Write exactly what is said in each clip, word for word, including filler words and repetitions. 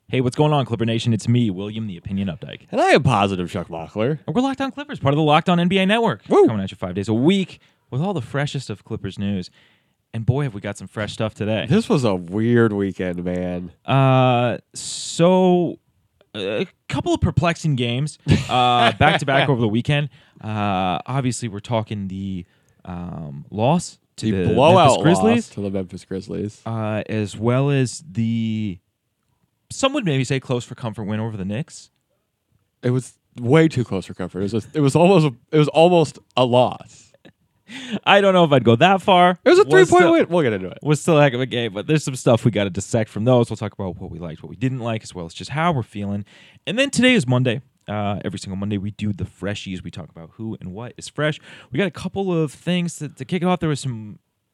Hey, what's going on, Clipper Nation? It's me, William, the Opinion Updike. And I am positive Chuck Mockler. And we're Locked On Clippers, part of the Locked On N B A Network. Woo. Coming at you five days a week with all the freshest of Clippers news. And boy, have we got some fresh stuff today. This was a weird weekend, man. Uh, so a couple of perplexing games uh, back-to-back over the weekend. Uh, obviously, we're talking the um, loss to The, the, blowout Memphis Grizzlies. loss to the Memphis Grizzlies. Uh, as well as the, some would maybe say close for comfort win over the Knicks. It was way too close for comfort. It was, a, it was almost a, it was almost a loss. I don't know if I'd go that far. It was a three-point still, win. We'll get into it. Was still a heck of a game, but there's some stuff we got to dissect from those. We'll talk about what we liked, what we didn't like, as well as just how we're feeling. And then today is Monday. Uh, every single Monday we do the freshies. We talk about who and what is fresh. We got a couple of things to, to kick it off. There was some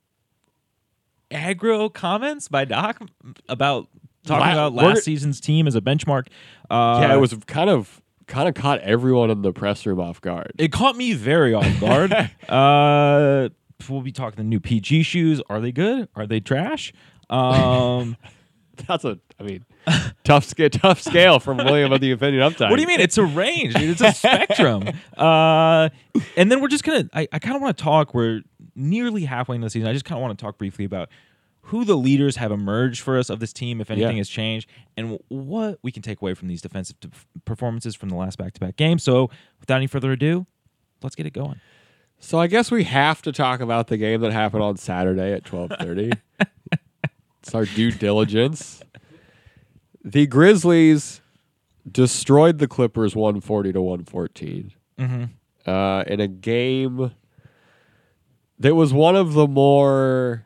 aggro comments by Doc about talking La- about we're- last season's team as a benchmark. Uh, Yeah, it was kind of kind of caught everyone in the press room off guard. It caught me very off guard. uh, we'll be talking the new P G shoes. Are they good? Are they trash? Um, That's a, I mean, tough scale, tough scale from William of the Opinion Updike. what do you mean? It's a range, dude. It's a spectrum. Uh, and then we're just gonna. I, I kind of want to talk. We're nearly halfway into the season. I just kind of want to talk briefly about who the leaders have emerged for us of this team, if anything Yeah. has changed, and what we can take away from these defensive t- performances from the last back-to-back game. So, without any further ado, let's get it going. So I guess we have to talk about the game that happened on Saturday at twelve thirty. It's our due diligence. The Grizzlies destroyed the Clippers one forty to one fourteen Mm-hmm. uh, in a game that was one of the more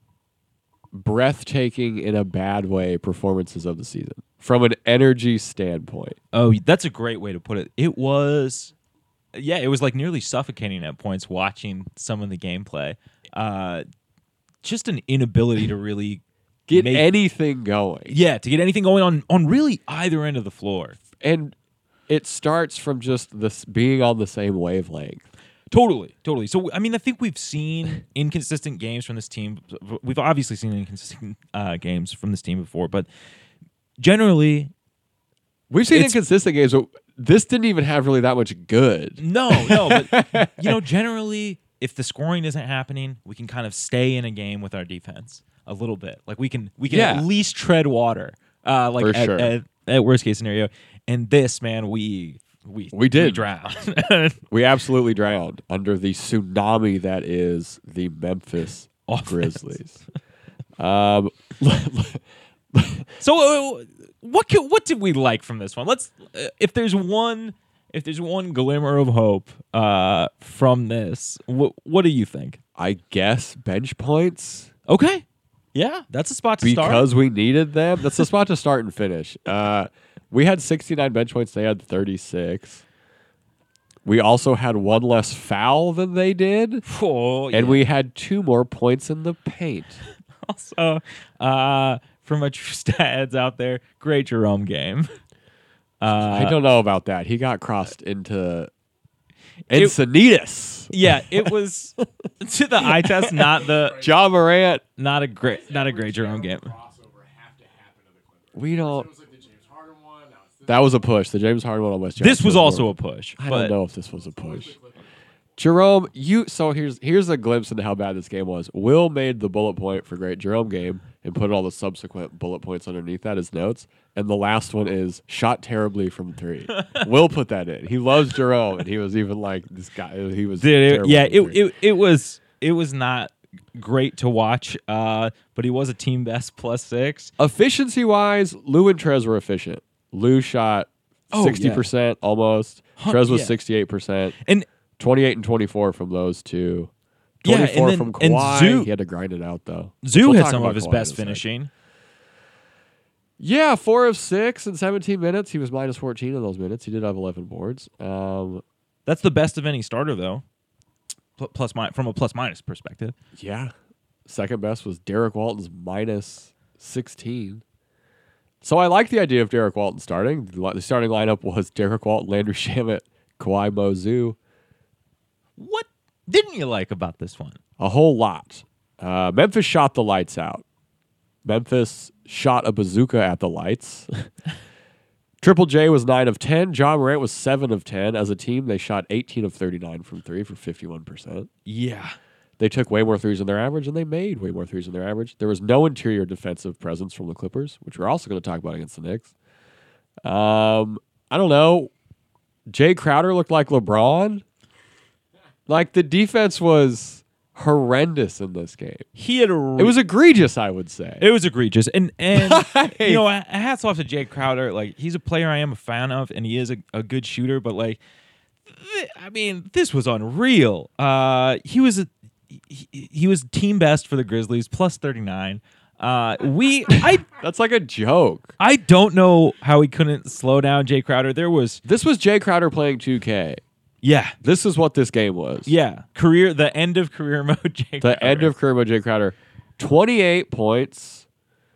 breathtaking in a bad way performances of the season from an energy standpoint. Oh, that's a great way to put it. It was, yeah, it was like nearly suffocating at points watching some of the gameplay. Uh, just an inability to really Get make, anything going. yeah, to get anything going on on really either end of the floor. And it starts from just this being on the same wavelength. Totally, totally. So, I mean, I think we've seen inconsistent games from this team. We've obviously seen inconsistent uh, games from this team before, but generally, We've seen It's- inconsistent games, but this didn't even have really that much good. no, no. But, you know, generally, if the scoring isn't happening, we can kind of stay in a game with our defense a little bit. Like, we can we can Yeah. at least tread water, uh, like For at, sure. at, at worst case scenario. And this, man, we... We, We did. drown. We absolutely drowned under the tsunami that is the Memphis Offense. Grizzlies. Um, So, uh, what can, what did we like from this one? Let's, uh, if there's one, if there's one glimmer of hope uh, from this, what what do you think? I guess bench points Okay, yeah, that's a spot to start. because we needed them. That's the spot to start and finish. Uh, we had sixty-nine bench points. They had thirty-six. We also had one less foul than they did. Oh, yeah. And we had two more points in the paint. also, uh, for my true stats out there, great Jerome game. Uh, I don't know about that. He got crossed into It- Encinitas. yeah, it was to the eye test, not the John Morant. not a great not a great Jerome game. Crossover have to happen to the Clippers. We don't. It was like the James Harden one. Now it's this That was a push. The James Harden one on West. This Jackson was also more- a push. I but don't know if this was a push. the Clippers. Jerome, you. So here's here's a glimpse into how bad this game was. Will made the bullet point for great Jerome game and put all the subsequent bullet points underneath that as notes. And the last one is shot terribly from three. Will put that in. He loves Jerome, and he was even like this guy. He was Dude, it- terrible yeah, from it, three. it it was it was not great to watch, uh, but he was a team best plus six. Efficiency wise, Lou and Trez were efficient. Lou shot Oh, sixty percent almost. Huh, Trez was yeah. sixty-eight percent. And twenty-eight and twenty-four from those two. Yeah, and twenty-four then- from and Kawhi. Zoo- he had to grind it out though. Zoo We'll had talk some about of his Kawhi best in a sec. finishing. Yeah, four of six in seventeen minutes. He was minus fourteen in those minutes. He did have eleven boards. Um, That's the best of any starter, though. Pl- Plus, mi- from a plus minus perspective. yeah, second best was Derek Walton's minus sixteen. So I like the idea of Derek Walton starting. The li- the starting lineup was Derek Walton, Landry Shamet, Kawhi Mo Zoo. What didn't you like about this one? A whole lot. Uh, Memphis shot the lights out. Memphis shot a bazooka at the lights. Triple J was nine of ten. John Morant was seven of ten. As a team, they shot eighteen of thirty-nine from three for fifty-one percent. Yeah. They took way more threes than their average, and they made way more threes than their average. There was no interior defensive presence from the Clippers, which we're also going to talk about against the Knicks. Um, I don't know. Jay Crowder looked like LeBron. Like, the defense was horrendous in this game. He had a. It was egregious, I would say. It was egregious, and and Right. you know, hats off to Jay Crowder. Like, he's a player I am a fan of, and he is a, a good shooter. But like, th- I mean, this was unreal. Uh, he was a, he, he was team best for the Grizzlies, plus thirty nine. Uh, we I That's like a joke. I don't know how he couldn't slow down Jay Crowder. There was This was Jay Crowder playing two K. yeah This is what this game was. yeah career the end of career mode. Jay The Crowder. end of career mode Jay Crowder. twenty-eight points,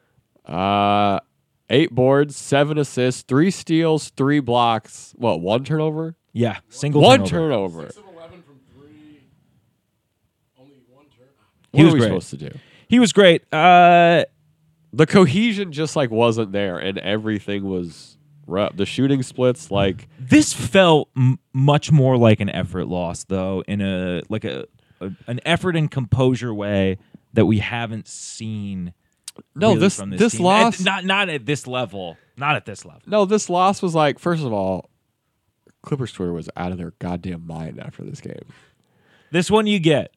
uh, eight boards, seven assists, three steals, three blocks. What, one turnover? yeah single one turnover. turnover. six of eleven from three. Only one turn. He What was are we great. supposed to do? He was great. Uh, The cohesion just like wasn't there, and everything was rough. The shooting splits, like This felt m- much more like an effort loss, though, in a like a, a an effort and composure way that we haven't seen. no, really this from this this team. loss. At- not not at this level, not at this level. no, this loss was like, first of all, Clippers Twitter was out of their goddamn mind after this game. This one you get.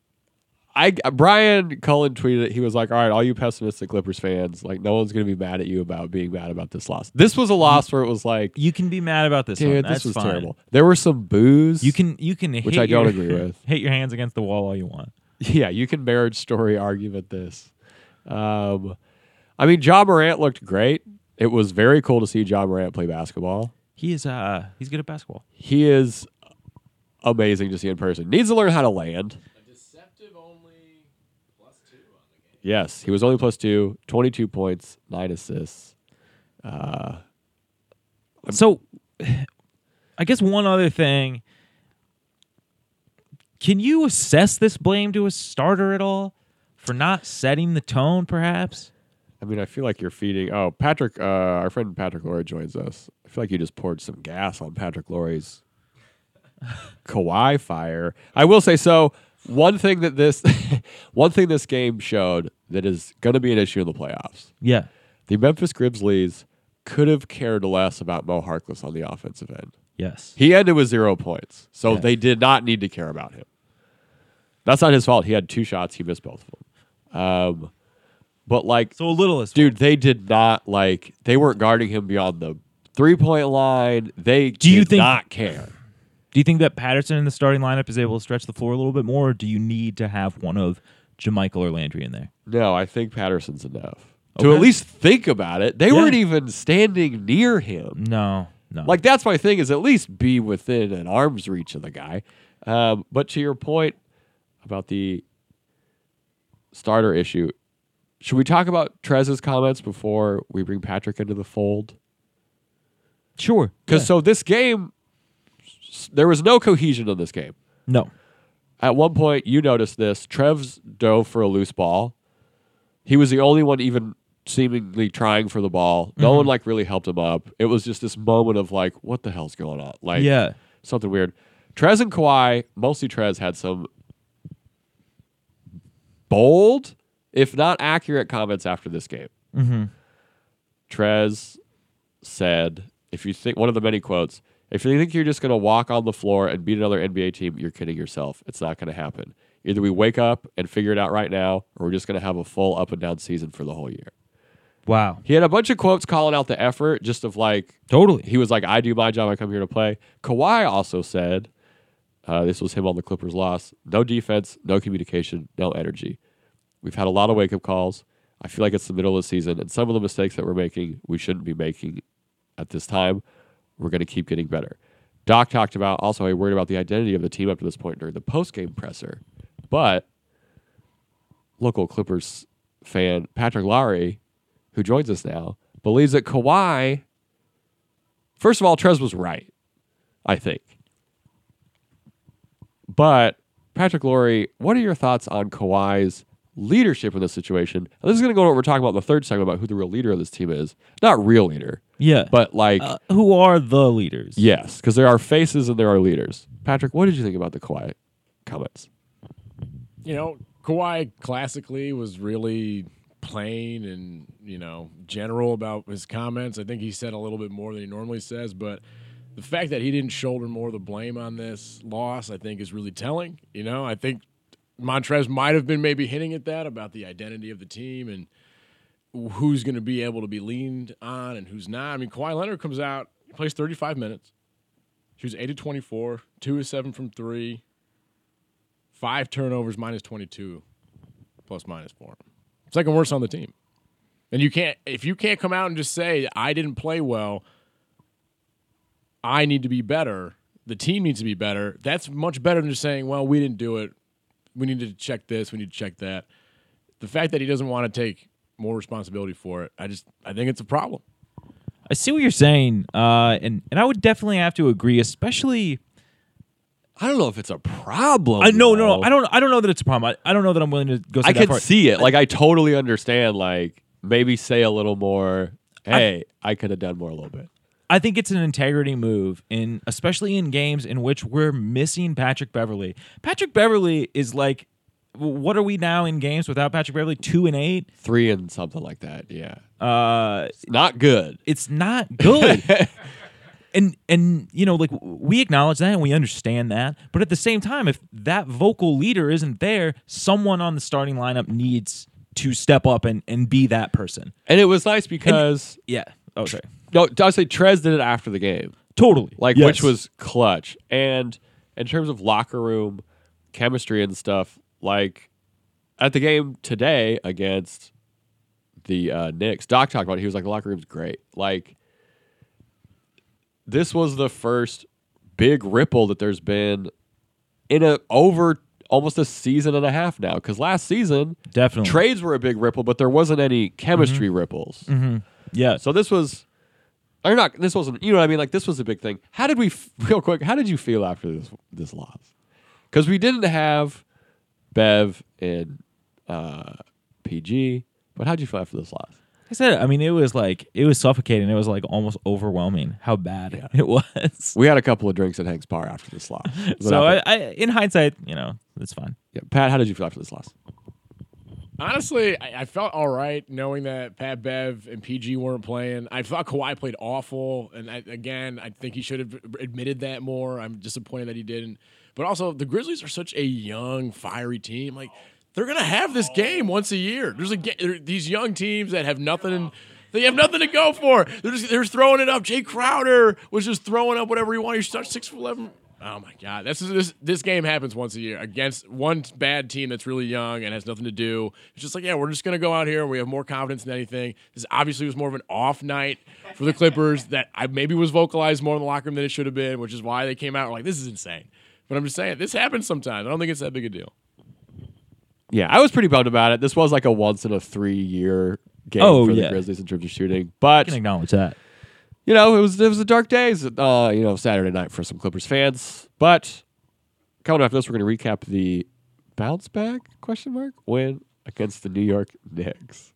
I Brian Cullen tweeted it. He was like, "All right, all you pessimistic Clippers fans, like, no one's gonna be mad at you about being mad about this loss. This was a loss where it was like, You can be mad about this dude, one. this That's was fine. terrible. There were some boos. You can you can Which hit I don't your- agree with. Hit your hands against the wall all you want. yeah, you can marriage story argument this. Um, I mean, John Morant looked great. It was very cool to see John Morant play basketball. He is uh he's good at basketball. He is amazing to see in person. Needs to learn how to land. A deceptive only plus two on the game. Yes, he was only plus two, twenty-two points, nine assists. Uh, So, I guess one other thing. Can you assess this blame to a starter at all for not setting the tone, perhaps? I mean, I feel like you're feeding. Oh, Patrick, uh, our friend Patrick Laurie joins us. I feel like you just poured some gas on Patrick Laurie's Kawhi fire. I will say so. One thing that this, one thing this game showed that is going to be an issue in the playoffs. Yeah. The Memphis Grizzlies could have cared less about Mo Harkless on the offensive end. Yes. He ended with zero points, so Yeah. they did not need to care about him. That's not his fault. He had two shots. He missed both of them. Um, but like, So a little is dude, they did not like. They weren't guarding him beyond the three point line. They Do you did think- not care. Do you think that Patterson in the starting lineup is able to stretch the floor a little bit more, or do you need to have one of Jermichael or Landry in there? No, I think Patterson's enough to Okay. at least think about it. They Yeah. weren't even standing near him. No, no. Like, that's my thing, is at least be within an arm's reach of the guy. Um, but to your point about the starter issue, should we talk about Trez's comments before we bring Patrick into the fold? sure. Because Yeah. so this game, s- there was no cohesion in this game. no. At one point, you noticed this. Trev's dove for a loose ball. He was the only one even seemingly trying for the ball. No Mhm. one like really helped him up. It was just this moment of like, what the hell's going on? Like, Yeah. something weird. Trez and Kawhi, mostly Trez, had some bold, if not accurate, comments after this game. Mm-hmm. Trez said, if you think, one of the many quotes, if you think you're just going to walk on the floor and beat another N B A team, you're kidding yourself. It's not going to happen. Either we wake up and figure it out right now, or we're just going to have a full up and down season for the whole year. Wow. He had a bunch of quotes calling out the effort, just of like, Totally. he was like, I do my job, I come here to play. Kawhi also said, uh, this was him on the Clippers loss, no defense, no communication, no energy. We've had a lot of wake-up calls. I feel like it's the middle of the season, and some of the mistakes that we're making, we shouldn't be making at this time. We're going to keep getting better. Doc talked about also, he worried about the identity of the team up to this point during the post-game presser. But local Clippers fan Patrick Lowry, who joins us now, believes that Kawhi, first of all, Trez was right, I think. But Patrick Lowry, what are your thoughts on Kawhi's leadership in this situation. And this is going to go to what we're talking about in the third segment about who the real leader of this team is. Not real leader, Yeah. but like, Uh, who are the leaders? yes, because there are faces and there are leaders. Patrick, what did you think about the Kawhi comments? You know, Kawhi classically was really plain and, you know, general about his comments. I think he said a little bit more than he normally says, but the fact that he didn't shoulder more of the blame on this loss, I think, is really telling. You know, I think Montrez might have been maybe hinting at that about the identity of the team and who's going to be able to be leaned on and who's not. I mean, Kawhi Leonard comes out, he plays thirty-five minutes. He was eight of twenty-four, two of seven from three, five turnovers, minus twenty-two, plus minus four. Second worst on the team. And you can't, if you can't come out and just say, I didn't play well, I need to be better, the team needs to be better, that's much better than just saying, well, we didn't do it. We need to check this. We need to check that. The fact that he doesn't want to take more responsibility for it, I just I think it's a problem. I see what you're saying, uh, and and I would definitely have to agree, especially. I don't know if it's a problem. I no, no, though. no. I don't. I don't know that it's a problem. I, I don't know that I'm willing to go. I that can far. see it. Like, I totally understand. Like, maybe say a little more, hey, I, I could have done more a little bit. I think it's an integrity move, in especially in games in which we're missing Patrick Beverley. Patrick Beverley is like, what are we now in games without Patrick Beverley? Two and eight. Three and something like that, yeah. Uh, Not good. it's not good. and and you know, like we acknowledge that and we understand that, but at the same time, if that vocal leader isn't there, someone on the starting lineup needs to step up and and be that person. And it was nice because, Yeah. Oh, sorry. no, I say Trez did it after the game. Totally. Like, Yes. which was clutch. And in terms of locker room chemistry and stuff, like at the game today against the uh, Knicks, Doc talked about it. He was like, the locker room's great. Like, this was the first big ripple that there's been in a over almost a season and a half now. Because last season, Definitely. trades were a big ripple, but there wasn't any chemistry ripples. Mm-hmm. Yeah. So this was, or not, this wasn't, you know what I mean? Like, this was a big thing. How did we, f- real quick, how did you feel after this this loss? Because we didn't have Bev and uh, P G, but how'd you feel after this loss? I said, I mean, it was like, it was suffocating. It was like almost overwhelming how bad Yeah. it was. We had a couple of drinks at Hank's Bar after this loss. So, I, I, in hindsight, you know, it's fine. yeah. Pat, how did you feel after this loss? Honestly, I, I felt all right knowing that Pat Bev and P G weren't playing. I thought Kawhi played awful, and I, again, I think he should have admitted that more. I'm disappointed that he didn't. But also, the Grizzlies are such a young, fiery team. Like, they're gonna have this game once a year. There's a ga- these young teams that have nothing. They have nothing to go for. They're just they're just throwing it up. Jay Crowder was just throwing up whatever he wanted. He starts six for eleven. Oh my God, this is this this game happens once a year against one bad team that's really young and has nothing to do. It's just like, yeah, we're just gonna go out here and we have more confidence than anything. This obviously was more of an off night for the Clippers that I maybe was vocalized more in the locker room than it should have been, which is why they came out like, this is insane. But I'm just saying, this happens sometimes. I don't think it's that big a deal. Yeah, I was pretty bummed about it. This was like a once in a three year game Oh, for yeah. the Grizzlies in terms of shooting. I But can acknowledge that. you know, it was it was a dark days, uh, you know, Saturday night for some Clippers fans. But coming after this, we're going to recap the bounce back question mark win against the New York Knicks.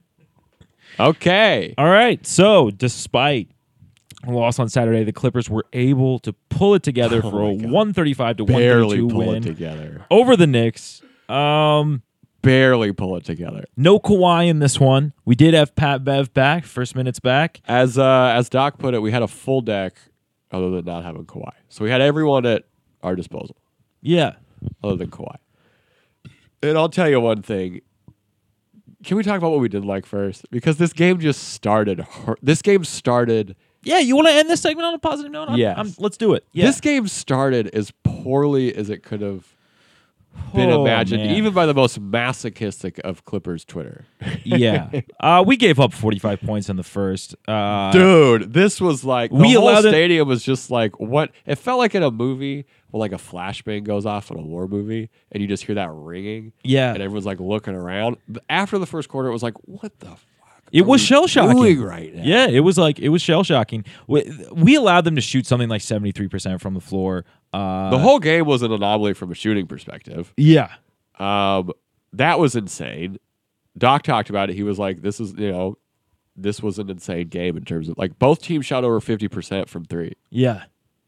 Okay, All right. So, despite a loss on Saturday, the Clippers were able to pull it together Oh for my a God. one thirty-five to barely one thirty-two pull win it together. over the Knicks. Um, Barely pull it together. no Kawhi in this one. We did have Pat Bev back, first minutes back. As uh, as Doc put it, we had a full deck other than not having Kawhi. So we had everyone at our disposal Yeah. other than Kawhi. And I'll tell you one thing. Can we talk about what we didn't like first? Because this game just started. hur- This game started. Yeah, you want to end this segment on a positive note? I'm- Yes. I'm- let's do it. Yeah. This game started as poorly as it could have been Oh, imagined, man. even by the most masochistic of Clippers Twitter. yeah. Uh, we gave up forty-five points in the first. Uh, Dude, this was like the we whole allowed it- stadium was just like what it felt like in a movie when like a flashbang goes off in a war movie and you just hear that ringing Yeah. and everyone's like looking around. After the first quarter, it was like, what the fuck? It are was we shell shocking doing right now? Yeah, it was like it was shell shocking. We, we allowed them to shoot something like seventy-three percent from the floor. Uh, The whole game was an anomaly from a shooting perspective. yeah, Um, that was insane. Doc talked about it. He was like, "This is you know, this was an insane game in terms of like both teams shot over fifty percent from three. Yeah.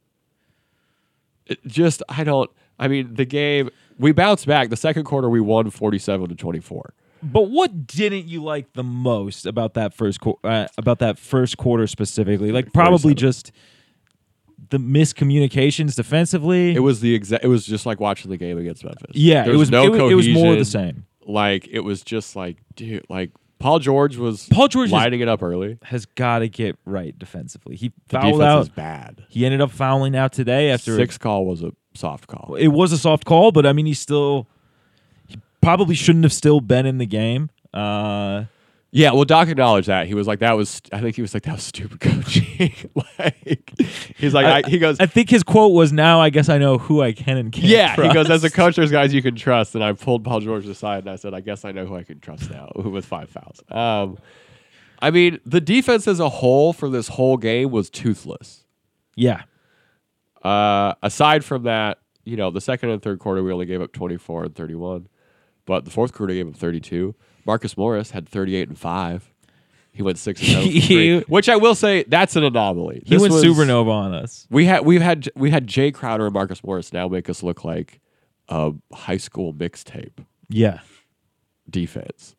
It just I don't. I mean, the game we bounced back. The second quarter we won forty-seven to twenty-four. But what didn't you like the most about that first qu- uh, about that first quarter specifically? Like probably forty-seven. just the miscommunications defensively. It was the exact. It was just like watching the game against Memphis. yeah, There it was no it, was- it was more of the cohesion. same. Like it was just like, dude, like Paul George was Paul George is- lighting it up early. Has got to get right defensively. He The fouled defense out. is bad. He ended up fouling out today after Six call was a soft call. it was a soft call, but I mean, he still he probably shouldn't have still been in the game. Uh, Yeah, well, Doc acknowledged that. He was like, "That was." I think he was like, "That was stupid coaching." Like, he's like, I, he goes, I think his quote was, "Now I guess I know who I can and can't." "Yeah." He goes, "As a trust." coach, there's guys you can trust." And I pulled Paul George aside and I said, "I guess I know who I can trust now." With five fouls. Um, I mean, the defense as a whole for this whole game was toothless. Yeah, Uh, aside from that, you know, the second and third quarter we only gave up twenty-four and thirty-one, but the fourth quarter gave up thirty-two. Marcus Morris had thirty-eight and five. He went six and seven, from three, which I will say that's an anomaly. he This went was- supernova on us. We had we've had we had Jay Crowder and Marcus Morris now make us look like a high school mixtape Yeah, defense.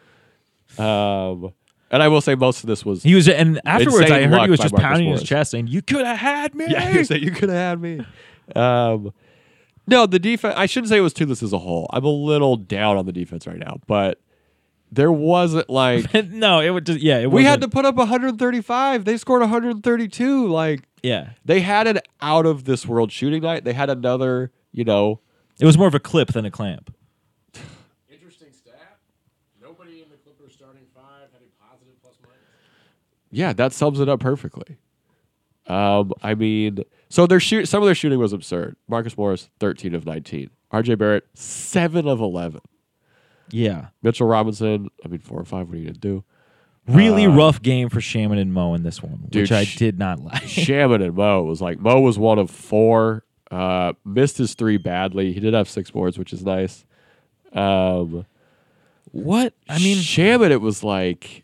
Um, and I will say most of this was he was, and afterwards Insane I heard luck he was by just Marcus pounding his Morris. chest, saying, "You could have had me." yeah. He said you could have had me. Um, no, the defense. I shouldn't say it was toothless as a whole. I'm a little down on the defense right now, but there wasn't like no, it would just yeah. It we had wasn't- to put up one hundred thirty-five. They scored one hundred thirty-two. Like yeah. they had an out of this world shooting night. They had another, you know. It was more of a clip than a clamp. Interesting stat. Nobody in the Clippers starting five had a positive plus minus. Yeah, that sums it up perfectly. Um, I mean, so their shoot some of their shooting was absurd. Marcus Morris, thirteen of nineteen. R J Barrett, seven of eleven. Yeah, Mitchell Robinson, I mean, four or five. What are you gonna do? really Uh, rough game for Shaman and Mo in this one, Dude, which I Sh- did not like. Shaman and Mo was like Mo was one of four. Uh, missed his three badly. He did have six boards, which is nice. Um, What I mean, Shaman, it was like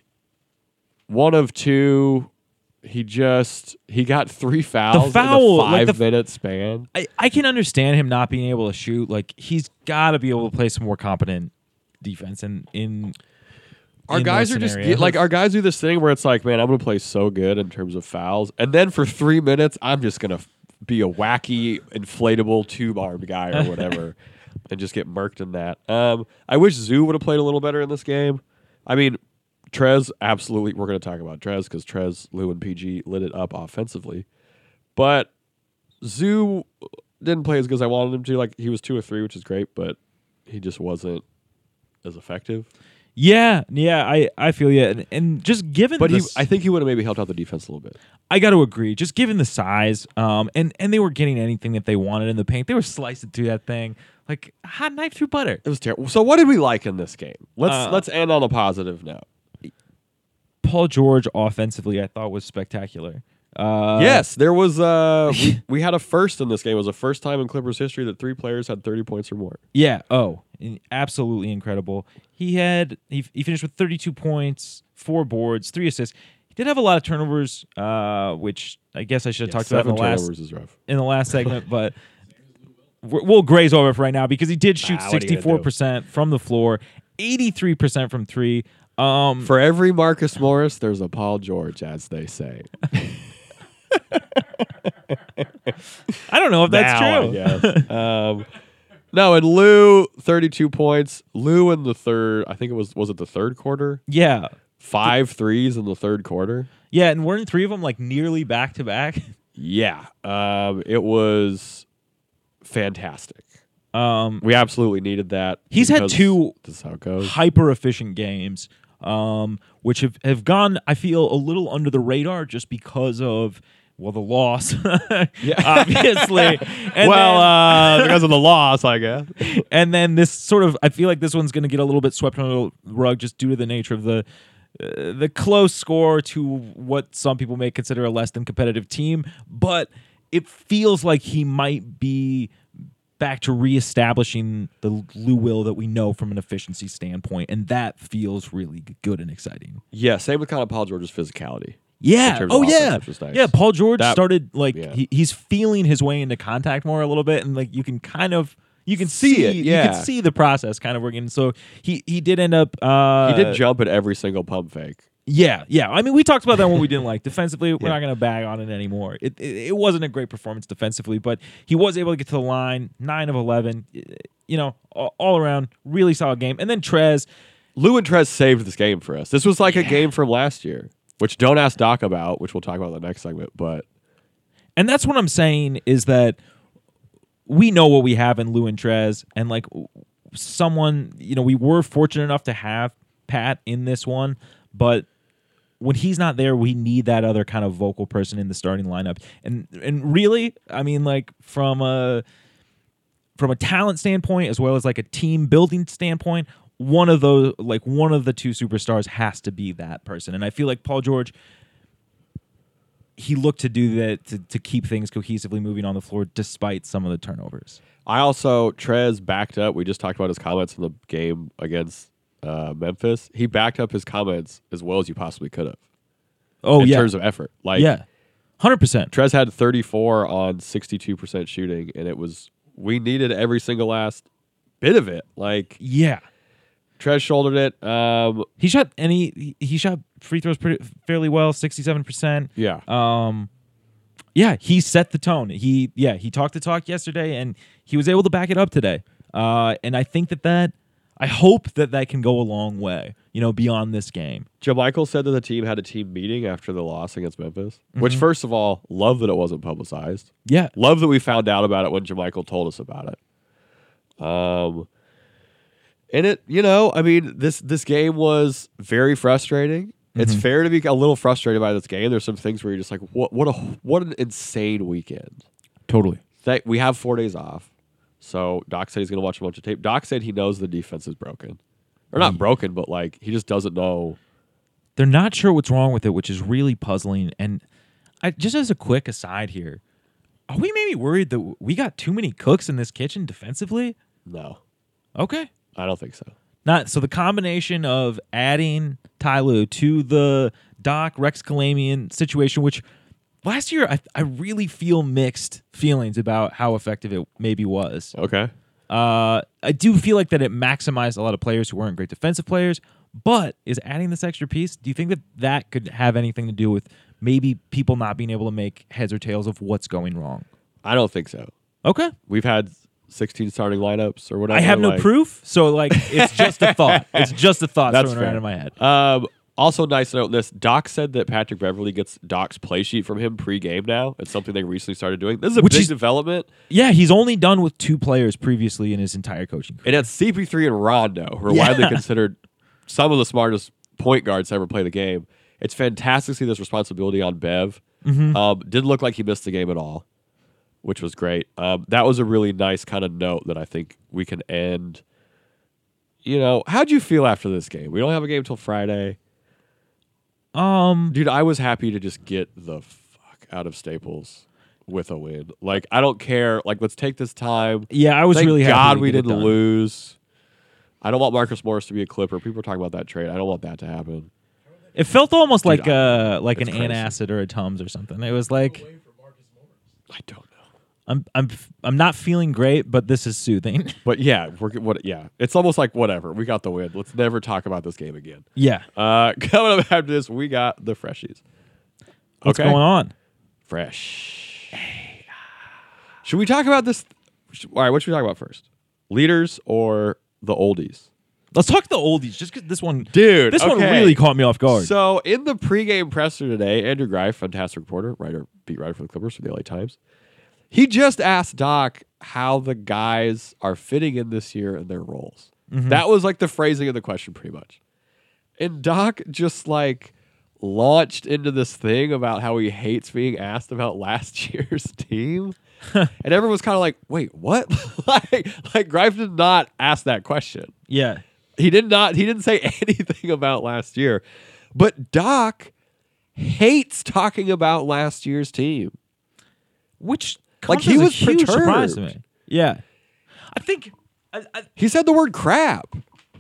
one of two. He just he got three fouls foul, in a like five the f- minute span. I, I can understand him not being able to shoot. Like he's got to be able to play some more competent defense. And in Our in guys those are just scenarios. like our guys do this thing where it's like, man, I'm gonna play so good in terms of fouls, and then for three minutes, I'm just gonna f- be a wacky inflatable tube armed guy or whatever, and just get murked in that. Um, I wish Zoo would have played a little better in this game. I mean, Trez, absolutely, we're gonna talk about Trez because Trez, Lou, and P G lit it up offensively, but Zoo didn't play as good as I wanted him to. Like he was two or three, which is great, but he just wasn't as effective. yeah, yeah, I, I feel you. And, and just given, But he, this, I think he would have maybe helped out the defense a little bit. I got to agree. Just given the size, um, and and they were getting anything that they wanted in the paint. They were slicing through that thing like a hot knife through butter. It was terrible. So what did we like in this game? Let's Uh, let's end on a positive note. Paul George offensively, I thought was spectacular. Uh, yes, there was uh we, we had a first in this game. It was the first time in Clippers history that three players had thirty points or more. Yeah. Oh, in- absolutely incredible. He had he, he finished with thirty-two points, four boards, three assists. He did have a lot of turnovers, uh, which I guess I should have Yeah, talked about in seven the last turnovers is rough. in the last segment, but we're- we'll graze over it for right now because he did shoot Ah, what are you gonna sixty-four percent from the floor, eighty-three percent from three. Um, For every Marcus Morris, there's a Paul George, as they say. I don't know if that's Now, true. I guess. um, no, and Lou, thirty-two points. Lou in the third, I think it was was it the third quarter? Yeah. Five threes in the third quarter. Yeah, and weren't three of them like nearly back to back? Yeah, um, it was fantastic. Um, We absolutely needed that. He's had because two This is how it goes. hyper efficient games, um, which have, have gone, I feel, a little under the radar just because of, well, the loss, obviously. And well, then, uh, because of the loss, I guess. and then this sort of, I feel like this one's going to get a little bit swept under the rug just due to the nature of the uh, the close score to what some people may consider a less than competitive team. But it feels like he might be back to reestablishing the Lou Will that we know from an efficiency standpoint, and that feels really g- good and exciting. Yeah, same with kind of Paul George's physicality. Yeah. terms Oh of offense, yeah. which was nice. Yeah. Paul George That- started like yeah. he, he's feeling his way into contact more a little bit, and like you can kind of you can See see, it, You yeah. can see the process kind of working. So he he did end up. Uh, He did jump at every single pump fake. Yeah, yeah. I mean, we talked about that when we didn't like defensively. We're Yeah. not going to bag on it anymore. It, it it wasn't a great performance defensively, but he was able to get to the line, nine of eleven. You know, all, all around, really solid game. And then Trez, Lou and Trez saved this game for us. This was like a game from last year, which don't ask Doc about, which we'll talk about in the next segment. But and that's what I'm saying is that we know what we have in Lou and Trez, and like someone, you know, we were fortunate enough to have Pat in this one, but when he's not there, we need that other kind of vocal person in the starting lineup. And and really, I mean, like from a from a talent standpoint as well as like a team building standpoint, one of those like one of the two superstars has to be that person. And I feel like Paul George, he looked to do that to, to keep things cohesively moving on the floor despite some of the turnovers. I also, Trez backed up. We just talked about his comments in the game against uh, Memphis. He backed up his comments as well as you possibly could have. Oh, in yeah. terms of effort. Like, yeah. one hundred percent. Trez had thirty-four on sixty-two percent shooting, and it was, we needed every single last bit of it. Like, Yeah. Trez shouldered it. Um, He shot any he, he shot free throws pretty fairly well, sixty-seven percent. yeah. Um yeah, he set the tone. He yeah, he talked the talk yesterday and he was able to back it up today. Uh and I think that that I hope that that can go a long way, you know, beyond this game. Joe Michael said that the team had a team meeting after the loss against Memphis, Mm-hmm. which, first of all, love that it wasn't publicized. Yeah. Love that we found out about it when Jermichael told us about it. Um, and it, you know, I mean, this this game was very frustrating. It's Mhm. fair to be a little frustrated by this game. There's some things where you're just like, what, what a, what an insane weekend. Totally. That we have four days off, so Doc said he's going to watch a bunch of tape. Doc said he knows the defense is broken, or not broken, but like he just doesn't know. They're not sure what's wrong with it, which is really puzzling. And I just as a quick aside here, are we maybe worried that we got too many cooks in this kitchen defensively? No, Okay. I don't think so. Not so the combination of adding Ty Lue to the Doc Rex Kalamian situation, which last year I, I really feel mixed feelings about how effective it maybe was. Okay. Uh, I do feel like that it maximized a lot of players who weren't great defensive players, but is adding this extra piece, do you think that that could have anything to do with maybe people not being able to make heads or tails of what's going wrong? I don't think so. Okay. We've had sixteen starting lineups or whatever. I have no like- proof, so like it's just a thought. It's just a thought That's thrown around fair. in my head. Um, also, nice to note this. Doc said that Patrick Beverly gets Doc's play sheet from him pre-game now. It's something they recently started doing. This is a Which big is- development. Yeah, he's only done with two players previously in his entire coaching career. And it's C P three and Rondo, who are Yeah. widely considered some of the smartest point guards to ever play the game. It's fantastic to see this responsibility on Bev. Mm-hmm. Um, didn't look like he missed the game at all, which was great. Um, that was a really nice kind of note that I think we can end. You know, how'd you feel after this game? We don't have a game till Friday. Um, Dude, I was happy to just get the fuck out of Staples with a win. Like, I don't care. Like, let's take this time. yeah, I was Thank really happy God to we get it didn't done. lose. I don't want Marcus Morris to be a Clipper. People are talking about that trade. I don't want that to happen. It felt almost like I- uh like it's an crazy. antacid or a Tums or something. It was like I don't know. I'm I'm I'm not feeling great, but this is soothing. But yeah, we're what? Yeah, it's almost like whatever. We got the win. Let's never talk about this game again. yeah. Uh, coming up after this, we got the freshies. What's Okay. going on? Fresh. Should we talk about this? All right, what should we talk about first? Leaders or the oldies? Let's talk the oldies, just because this one, Dude, this one okay. really caught me off guard. So in the pregame presser today, Andrew Greif, fantastic reporter, writer, beat writer for the Clippers for the L A Times, he just asked Doc how the guys are fitting in this year and their roles. Mm-hmm. That was like the phrasing of the question, pretty much. And Doc just like launched into this thing about how he hates being asked about last year's team. And everyone was kind of like, wait, what? like, like Greif did not ask that question. yeah, He did not. He didn't say anything about last year. But Doc hates talking about last year's team. which Like, comes he as a was huge surprise to perturbed. me. Yeah, I think, I, I, He said the word crap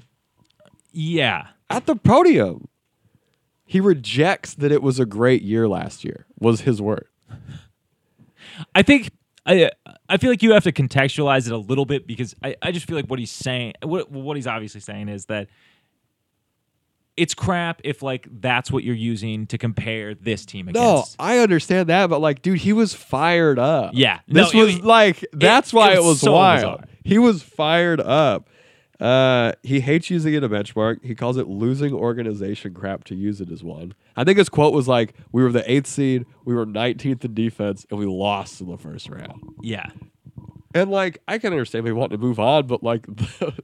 yeah. at the podium. He rejects that it was a great year last year, was his word. I think I I feel like you have to contextualize it a little bit because I, I just feel like what he's saying, what what he's obviously saying is that it's crap if like that's what you're using to compare this team No, against. I understand that, but like, dude, he was fired up. Yeah. This No, was it- like, that's it why it was was, so wild. bizarre. He was fired up. Uh, he hates using it a benchmark. He calls it losing organization crap to use it as one. I think his quote was like, we were the eighth seed, we were nineteenth in defense, and we lost in the first round. Yeah. And like, I can understand they want to move on, but like, the,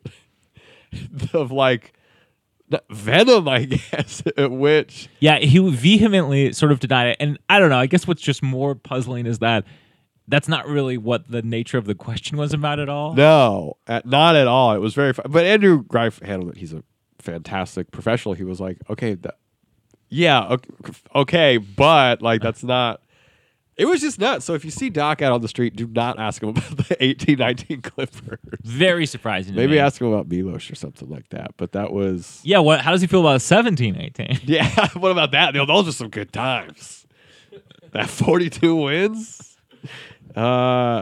the like, the venom, I guess, at which Yeah, he vehemently sort of denied it. And I don't know, I guess what's just more puzzling is that that's not really what the nature of the question was about at all. No, at, not at all. It was very fun. But Andrew Greif handled it. He's a fantastic professional. He was like, okay, that, yeah, okay, okay, but like that's not. It was just nuts. So if you see Doc out on the street, do not ask him about the eighteen nineteen Clippers. Very surprising. to Maybe me. ask him about Milos or something like that. But that was. Yeah, what? How does he feel about seventeen eighteen? Yeah, what about that? You know, those are some good times. That forty-two wins. Uh, all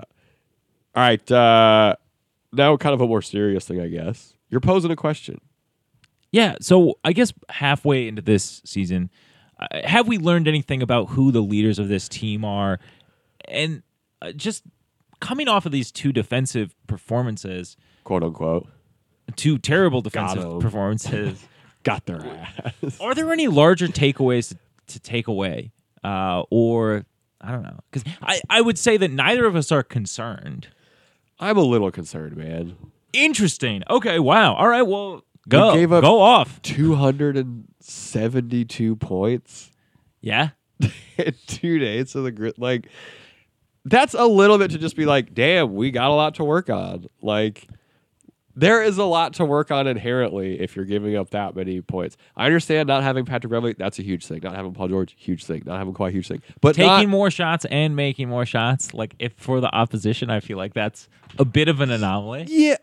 right. Uh, now, kind of a more serious thing, I guess. You're posing a question. Yeah, so I guess halfway into this season, uh, have we learned anything about who the leaders of this team are? And uh, just coming off of these two defensive performances, Quote unquote. two terrible Got defensive 'em. performances, Got their ass. are there any larger takeaways to, to take away? Uh, or, I don't know. Because I, I would say that neither of us are concerned. I'm a little concerned, man. Interesting. Okay, wow. All right, well, go. gave up- go off. two hundred seventy-two points Yeah? in two days of the grit. Like, that's a little bit to just be like, damn, we got a lot to work on. Like, there is a lot to work on inherently if you're giving up that many points. I understand not having Patrick Beverley, that's a huge thing. Not having Paul George, huge thing. Not having Kawhi, huge thing. But Taking not, more shots and making more shots, like if for the opposition, I feel like that's a bit of an anomaly. yeah,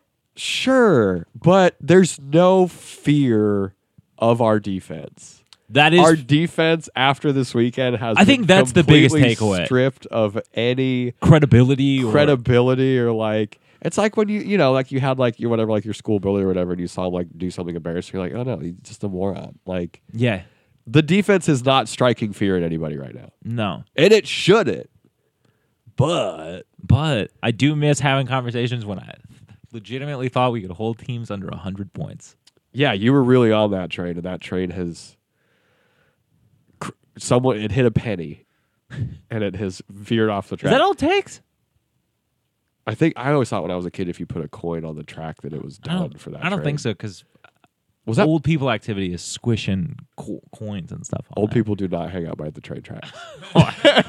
sure. But there's no fear of our defense. That is, Our defense after this weekend has I think been that's the biggest completely takeaway. stripped of any credibility. Or, credibility or like it's like when you you know like you had like your whatever like your school bully or whatever and you saw him like do something embarrassing, you're like, oh no, he's just a moron. Like yeah, the defense is not striking fear in anybody right now, no. and it shouldn't. But But I do miss having conversations when I legitimately thought we could hold teams under one hundred points. yeah, you were really on that train, and that train has cr- someone it hit a penny, and it has veered off the Is track. that all it takes? I think I always thought when I was a kid, if you put a coin on the track, that it was I done don't, for that. I don't train. think so because Was that old people activity is squishing co- coins and stuff. on old that. people do not hang out by the train tracks? Look,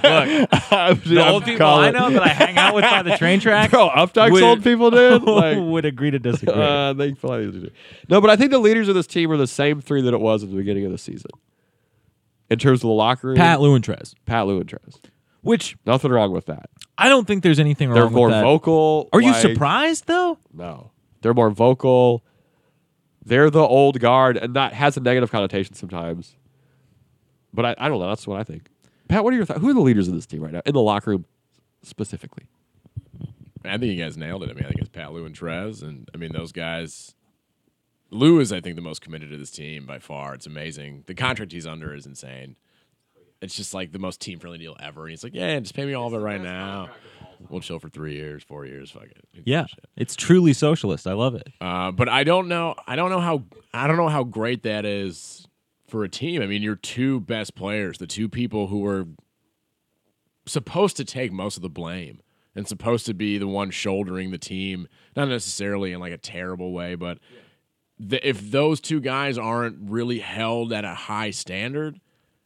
the old people I know that I hang out with by the train track Bro, Updike's would- old people, dude. Like, would agree to disagree. uh, they probably do. No, but I think the leaders of this team are the same three that it was at the beginning of the season. In terms of the locker room, Pat, Lou, and Trez. Pat, Lou, and Trez. Which Nothing wrong with that. I don't think there's anything They're wrong more with that. vocal. Are you like- surprised though? No, they're more vocal. They're the old guard, and that has a negative connotation sometimes. But I, I don't know. That's what I think. Pat, what are your thoughts? Who are the leaders of this team right now in the locker room specifically? I think you guys nailed it. I mean, I think it's Pat, Lou, and Trez, and I mean those guys. Lou is, I think, the most committed to this team by far. It's amazing. The contract he's under is insane. It's just like the most team-friendly deal ever. And he's like, "Yeah, just pay me all of it right now. We'll chill for three years, four years, fuck it." Yeah, it's truly socialist. I love it. Uh, but I don't know. I don't know how. I don't know how great that is for a team. I mean, your two best players, the two people who were supposed to take most of the blame and supposed to be the one shouldering the team, not necessarily in like a terrible way, but the, if those two guys aren't really held at a high standard,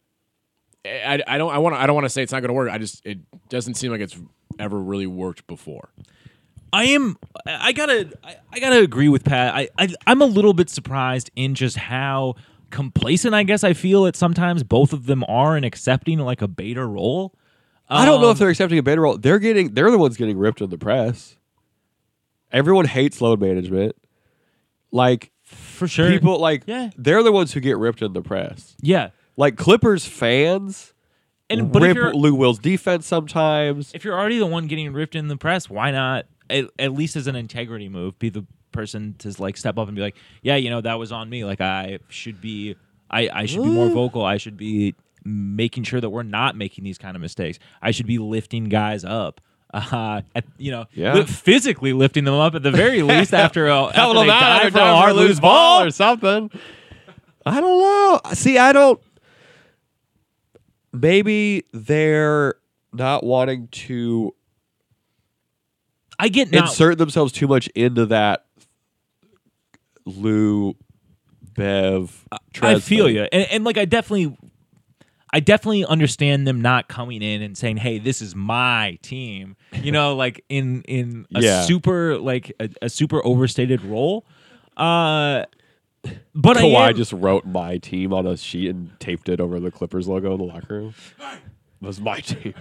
I, I don't. I want. I don't want to say it's not going to work. I just. It doesn't seem like it's ever really worked before. I am. I gotta. I, I gotta agree with Pat. I, I. I'm a little bit surprised in just how complacent I guess I feel that sometimes both of them are in accepting like a beta role. I don't know Um, if they're accepting a beta role. They're getting. They're the ones getting ripped in the press. Everyone hates load management. Like For sure. people like Yeah. they're the ones who get ripped in the press. Yeah. Like Clippers fans And but if rip you're Lou Will's defense sometimes. if you're already the one getting ripped in the press, why not at, at least as an integrity move be the person to like step up and be like, yeah, you know, that was on me. Like I should be I, I should be more vocal. I should be making sure that we're not making these kind of mistakes. I should be lifting guys up. Uh, at, you know, Yeah. li- physically lifting them up at the very least after a, after Helping they them out dive every for a time hard for a loose ball. or something. I don't know. See, I don't. Maybe they're not wanting to I get not insert themselves too much into that Lou, Bev, I Trez feel thing. you, and, and like I definitely, I definitely understand them not coming in and saying, "Hey, this is my team." You know, like in in a Yeah. super like a, a super overstated role. Uh, but I Kawhi am, just wrote my team on a sheet and taped it over the Clippers logo in the locker room. That's my team.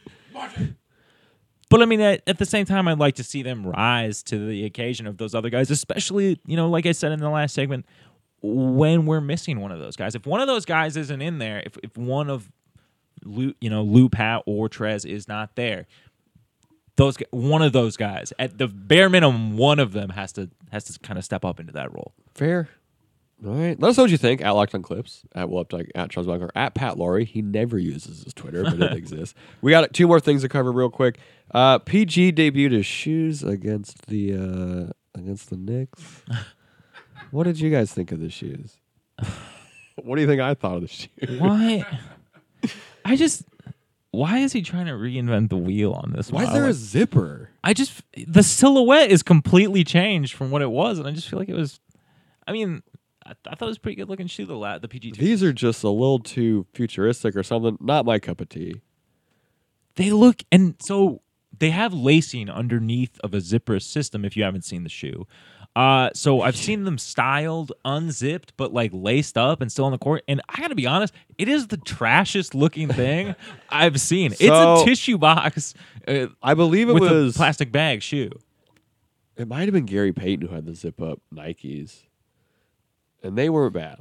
But I mean, at, at the same time, I'd like to see them rise to the occasion of those other guys, especially, you know, like I said in the last segment, when we're missing one of those guys. If one of those guys isn't in there, if, if one of, Lou, you know, Lou, Pat, or Trez is not there, those gu- one of those guys, at the bare minimum, one of them has to has to kind of step up into that role. Fair. All right. Let us know what you think. At Locked on Clips, at Will Updike, at Charles Buckler, at Pat Laurie. He never uses his Twitter, but it exists. We got two more things to cover real quick. Uh, P G debuted his shoes against the uh, against the Knicks. What did you guys think of the shoes? What do you think I thought of the shoes? Why? I just. Why is he trying to reinvent the wheel on this Why one? is there I a like- zipper? I just the silhouette is completely changed from what it was, and I just feel like it was. I mean, I, I thought it was a pretty good looking shoe. The la- the P G two. These are just a little too futuristic or something. Not my cup of tea. They look, and so they have lacing underneath of a zipper system. If you haven't seen the shoe, uh, so I've seen them styled unzipped, but like laced up and still on the court. And I gotta be honest, it is the trashiest looking thing I've seen. it's So- a tissue box uh, I believe it with was a plastic bag shoe. It might have been Gary Payton who had the zip up Nikes, and they weren't bad.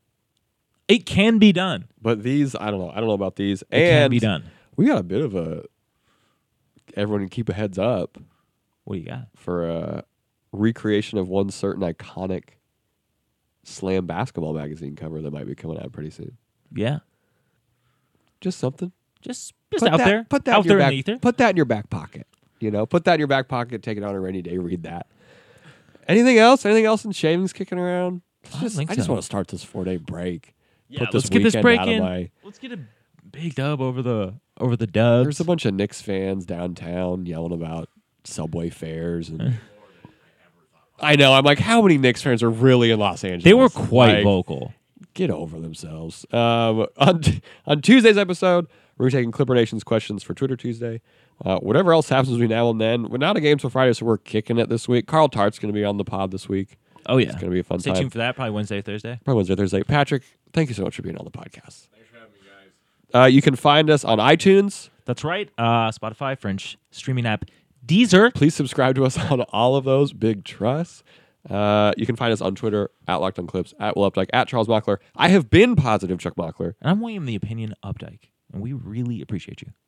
It can be done. But these, I don't know. I don't know about these. It and can be done. we got a bit of a. Everyone can keep a heads up What do you got? for a recreation of one certain iconic Slam basketball magazine cover that might be coming out pretty soon. Yeah, Just something. just just Put out that, there, Put that out in your there back, in the ether. Put that in your back pocket. You know, put that in your back pocket. Take it on a rainy day. Read that. Anything else? Anything else in shavings kicking around? Let's I don't just, think I just so. want to start this four day break. Yeah, Put let's this get this weekend break out of in. my- Let's get a big dub over the over the dubs. There's a bunch of Knicks fans downtown yelling about Subway fares and. I know. I'm like, how many Knicks fans are really in Los Angeles? They were quite Like, vocal. Get over themselves. Um, on on Tuesday's episode, we're taking Clipper Nation's questions for Twitter Tuesday. Uh, whatever else happens between now and then, we're not a game till Friday, so we're kicking it this week. Carl Tart's going to be on the pod this week. Oh yeah, It's going to be a fun Stay time. tuned for that. Probably Wednesday, Thursday. Probably Wednesday, Thursday. Patrick, thank you so much for being on the podcast. Thanks for having me, guys. Uh, you can find us on iTunes. That's right. Uh, Spotify, French streaming app, Deezer. Please subscribe to us on all of those. Big trust. Uh, you can find us on Twitter at Locked on Clips, at Will Updike, at Charles Mockler. I have been positive Chuck Mockler. And I'm William the Opinion Updike, and we really appreciate you.